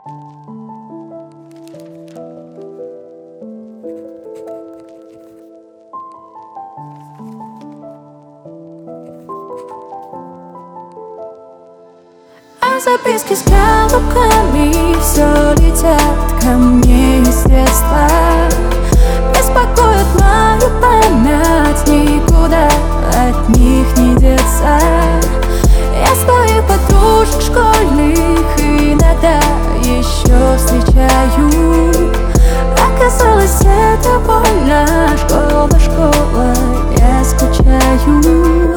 А записки с яблоками все летят ко мне из детства. Беспокоит мою память, никуда от них не деться. Я своих подружек школьных иногда еще встречаю. Оказалось, это больно, школа, школа, я скучаю.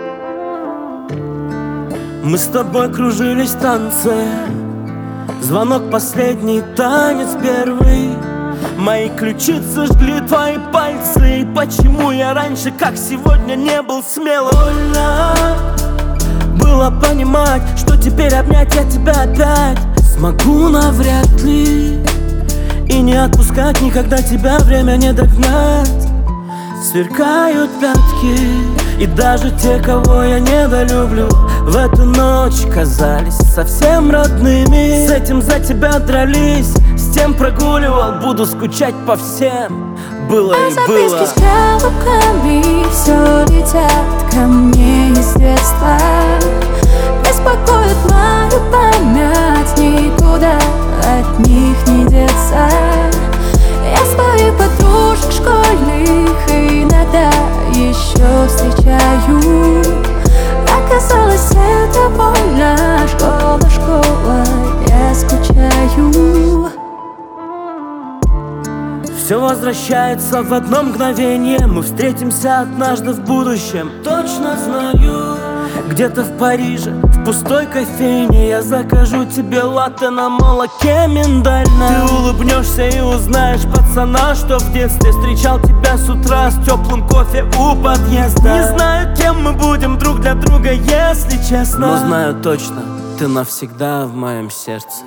Мы с тобой кружились в танце, звонок последний, танец первый. Мои ключицы жгли твои пальцы. И почему я раньше, как сегодня, не был смелым? Больно было понимать, что теперь обнять я тебя опять смогу навряд ли. И не отпускать никогда тебя время не догнать. Сверкают пятки, и даже те, кого я недолюблю, в эту ночь казались совсем родными. С этим за тебя дрались, с тем прогуливал, буду скучать по всем. Было и было. А записки с яблоками все летят ко мне из детства. Беспокоит мою память, никуда от них не деться. Я своих подружек школьных иногда еще встречаю. Оказалось, это больно, школа, школа, я скучаю. Все возвращается в одно мгновение. Мы встретимся однажды в будущем, точно знаю. Где-то в Париже, в пустой кофейне, я закажу тебе латте на молоке миндальном. Ты улыбнешься и узнаешь пацана, что в детстве встречал тебя с утра с теплым кофе у подъезда. Не знаю, кем мы будем друг для друга, если честно, но знаю точно, ты навсегда в моем сердце.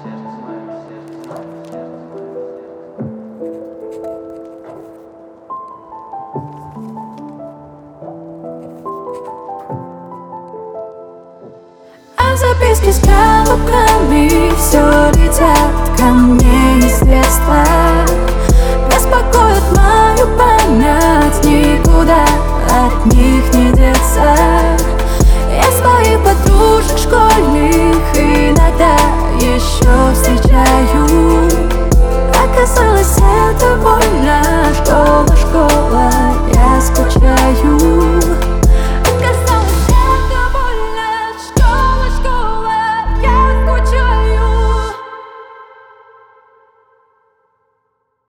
А записки с яблоками все летят ко мне из детства. Беспокоит мою память, никуда от них не деться. Я своих подружек школьных иногда еще встречаю. Оказалось, это